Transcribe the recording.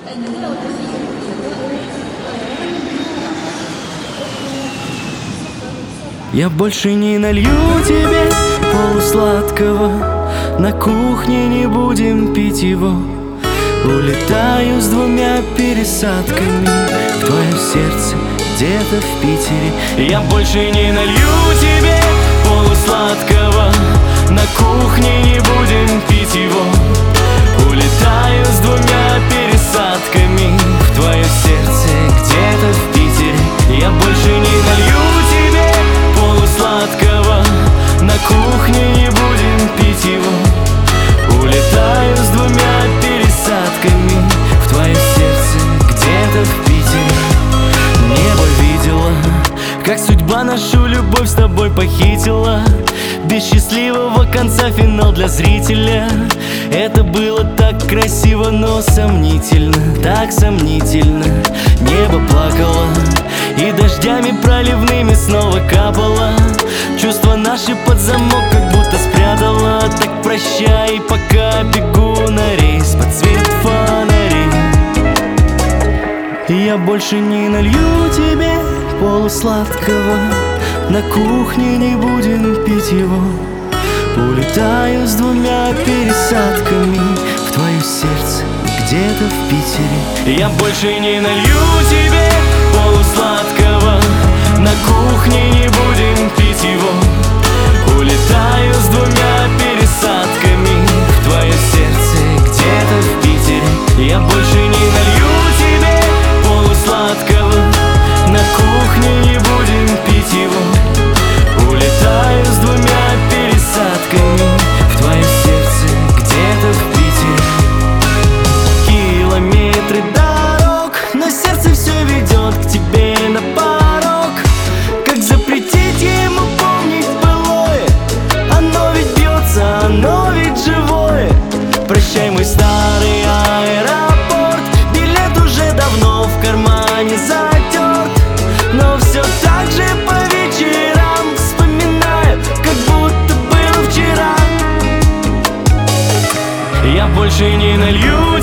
Я больше не налью тебе полусладкого, на кухне не будем пить его. Улетаю с 2 пересадками в твое сердце где-то в Питере. Я больше не налью тебе полусладкого, на кухне не будем пить его. Улетаю с 2 пересадками в твое сердце где-то в Питере. Я больше не налью тебе полусладкого, на кухне не будем пить его. Улетаю с 2 пересадками в твое сердце где-то в Питере. Небо видела, как судьба нашу любовь с тобой похитила. Без счастливого конца финал для зрителя. Это было так красиво, но сомнительно, так сомнительно. Небо плакало и дождями проливными снова капало. Чувства наши под замок как будто спрятала. Так прощай, пока бегу на рейс под цвет фонарей. Я больше не налью тебе полусладкого, на кухне не будем пить его. Улетаю с 2 пересадками в твое сердце где-то в Питере. Я больше не налью тебе полусладкого, на кухне не будем пить его. Улетаю с 2 пересадками в твое сердце где-то в Питере. Я больше не налью тебе полусладкого, на кухне не будем пить его. Улетаю с 2 пересадками в твое сердце где-то в Питере. Километры дорог, но сердце все ведет к тебе на порог. Как запретить ему помнить былое? Оно ведь бьется, оно ведь живое. Прощай, мой старый аэропорт, билет уже давно в кармане затерт. Но все так же по вечерам вспоминаю, как будто было вчера. Я больше не налью